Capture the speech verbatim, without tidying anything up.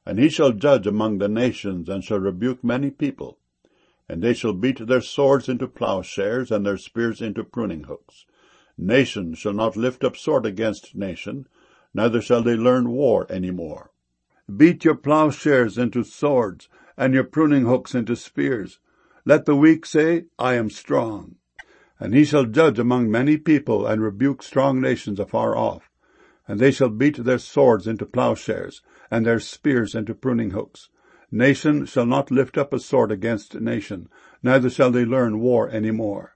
And he shall judge among the nations, and shall rebuke many people. And they shall beat their swords into plowshares, and their spears into pruning hooks. Nation shall not lift up sword against nation, neither shall they learn war any more. Beat your plowshares into swords, and your pruning hooks into spears. Let the weak say, I am strong. And he shall judge among many people, and rebuke strong nations afar off. And they shall beat their swords into plowshares, and their spears into pruning hooks. Nation shall not lift up a sword against nation, neither shall they learn war any more.